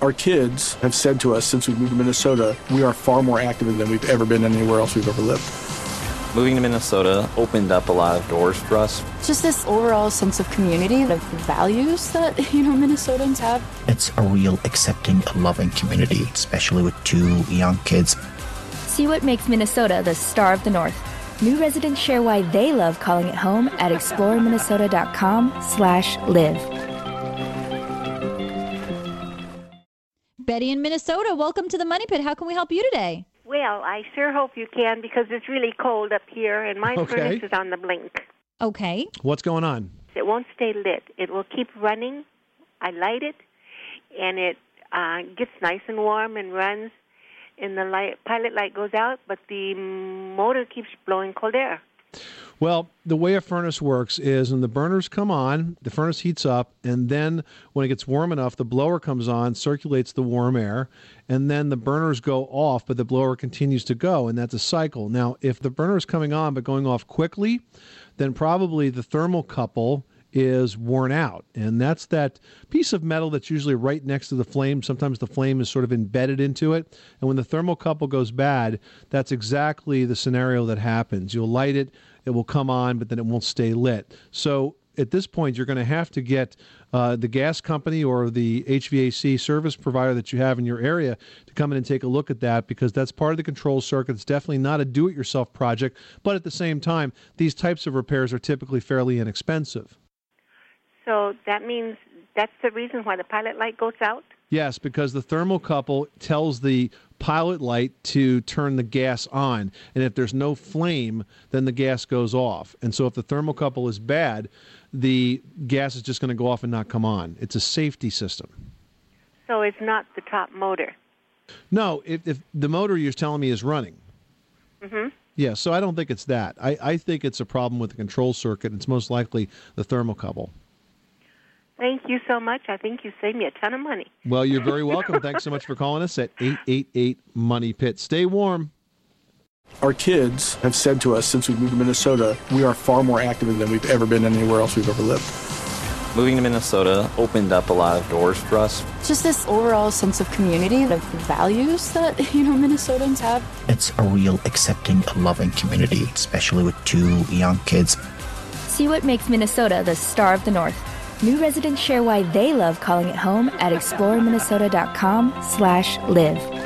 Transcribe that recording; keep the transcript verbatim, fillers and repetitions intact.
Our kids have said to us since we moved to Minnesota, we are far more active than we've ever been anywhere else we've ever lived. Moving to Minnesota opened up a lot of doors for us. Just this overall sense of community, the values that, you know, Minnesotans have. It's a real accepting, loving community, especially with two young kids. See what makes Minnesota the star of the North. New residents share why they love calling it home at explore minnesota dot com slash live. Betty in Minnesota, welcome to the Money Pit. How can we help you today? Well, I sure hope you can because it's really cold up here and my Okay. furnace is on the blink. Okay. What's going on? It won't stay lit. It will keep running. I light it, and it uh, gets nice and warm and runs, and the light, pilot light goes out, but the motor keeps blowing cold air. Well, the way a furnace works is when the burners come on, the furnace heats up, and then when it gets warm enough, the blower comes on, circulates the warm air, and then the burners go off, but the blower continues to go, and that's a cycle. Now, if the burner is coming on but going off quickly, then probably the thermocouple is worn out, and that's that piece of metal that's usually right next to the flame. Sometimes the flame is sort of embedded into it, and when the thermocouple goes bad, that's exactly the scenario that happens. You'll light it, it will come on, but then it won't stay lit. So at this point, you're going to have to get uh, the gas company or the H V A C service provider that you have in your area to come in and take a look at that, because that's part of the control circuit. It's definitely not a do-it-yourself project, but at the same time, these types of repairs are typically fairly inexpensive. So that means that's the reason why the pilot light goes out? Yes, because the thermocouple tells the pilot light to turn the gas on, and if there's no flame, then the gas goes off. And so if the thermocouple is bad, the gas is just going to go off and not come on. It's a safety system. So it's not the top motor? No, if, if the motor you're telling me is running. Mm-hmm. Yeah, so I don't think it's that. I, I think it's a problem with the control circuit. It's most likely the thermocouple. Thank you so much. I think you saved me a ton of money. Well, you're very welcome. Thanks so much for calling us at eight eight eight, money pit. Stay warm. Our kids have said to us since we moved to Minnesota, we are far more active than we've ever been anywhere else we've ever lived. Moving to Minnesota opened up a lot of doors for us. Just this overall sense of community, the values that, you know, Minnesotans have. It's a real accepting, loving community, especially with two young kids. See what makes Minnesota the star of the North. New residents share why they love calling it home at explore minnesota dot com slash live.